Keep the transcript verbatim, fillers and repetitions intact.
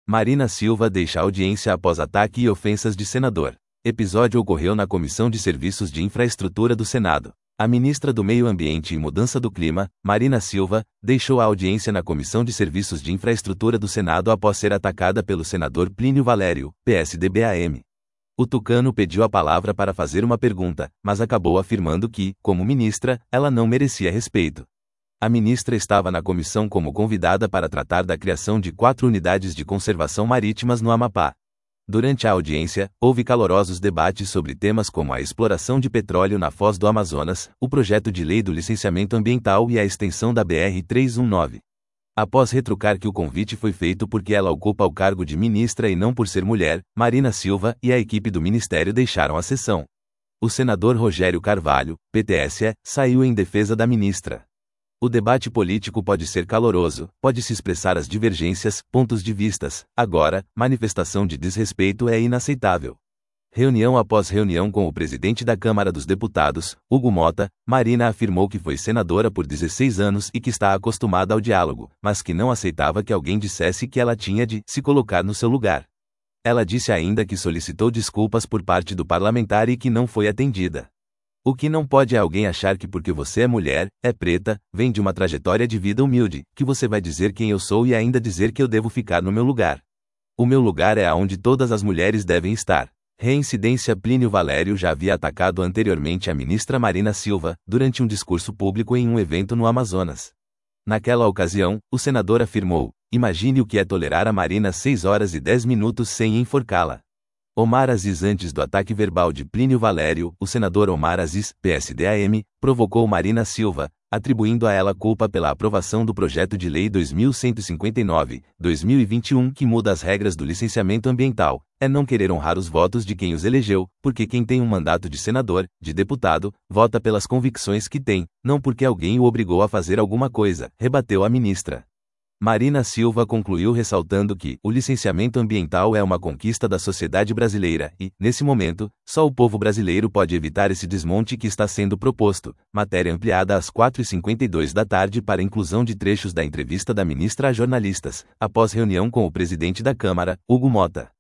Marina Silva deixa a audiência após ataque e ofensas de senador. Episódio ocorreu na Comissão de Serviços de Infraestrutura do Senado. A ministra do Meio Ambiente e Mudança do Clima, Marina Silva, deixou a audiência na Comissão de Serviços de Infraestrutura do Senado após ser atacada pelo senador Plínio Valério, P S D B A M. O tucano pediu a palavra para fazer uma pergunta, mas acabou afirmando que, como ministra, ela não merecia respeito. A ministra estava na comissão como convidada para tratar da criação de quatro unidades de conservação marítimas no Amapá. Durante a audiência, houve calorosos debates sobre temas como a exploração de petróleo na Foz do Amazonas, o projeto de lei do licenciamento ambiental e a extensão da B R trezentos e dezenove. Após retrucar que o convite foi feito porque ela ocupa o cargo de ministra e não por ser mulher, Marina Silva e a equipe do ministério deixaram a sessão. O senador Rogério Carvalho, P T S E, saiu em defesa da ministra. O debate político pode ser caloroso, pode-se expressar as divergências, pontos de vistas. Agora, manifestação de desrespeito é inaceitável. Reunião após reunião com o presidente da Câmara dos Deputados, Hugo Mota, Marina afirmou que foi senadora por dezesseis anos e que está acostumada ao diálogo, mas que não aceitava que alguém dissesse que ela tinha de se colocar no seu lugar. Ela disse ainda que solicitou desculpas por parte do parlamentar e que não foi atendida. O que não pode é alguém achar que porque você é mulher, é preta, vem de uma trajetória de vida humilde, que você vai dizer quem eu sou e ainda dizer que eu devo ficar no meu lugar. O meu lugar é aonde todas as mulheres devem estar. Reincidência. Plínio Valério já havia atacado anteriormente a ministra Marina Silva, durante um discurso público em um evento no Amazonas. Naquela ocasião, o senador afirmou: imagine o que é tolerar a Marina seis horas e dez minutos sem enforcá-la. Omar Aziz. Antes do ataque verbal de Plínio Valério, o senador Omar Aziz, P S D A M, provocou Marina Silva, atribuindo a ela culpa pela aprovação do projeto de lei dois mil cento e cinquenta e nove, dois mil e vinte e um que muda as regras do licenciamento ambiental. É não querer honrar os votos de quem os elegeu, porque quem tem um mandato de senador, de deputado, vota pelas convicções que tem, não porque alguém o obrigou a fazer alguma coisa, rebateu a ministra. Marina Silva concluiu ressaltando que o licenciamento ambiental é uma conquista da sociedade brasileira e, nesse momento, só o povo brasileiro pode evitar esse desmonte que está sendo proposto. Matéria ampliada às quatro e cinquenta e dois da tarde para inclusão de trechos da entrevista da ministra a jornalistas, após reunião com o presidente da Câmara, Hugo Mota.